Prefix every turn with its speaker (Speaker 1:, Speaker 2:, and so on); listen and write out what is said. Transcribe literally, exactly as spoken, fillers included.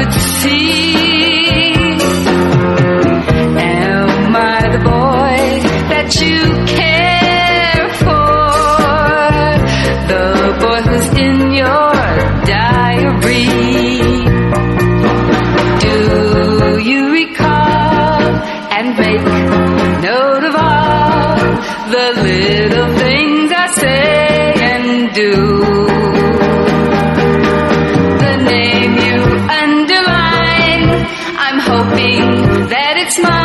Speaker 1: could see. Am I the boy that you care for? The boy who's in your diary? Do you recall and make note of all the little things I say and do? The name you underline, I'm hoping that it's mine.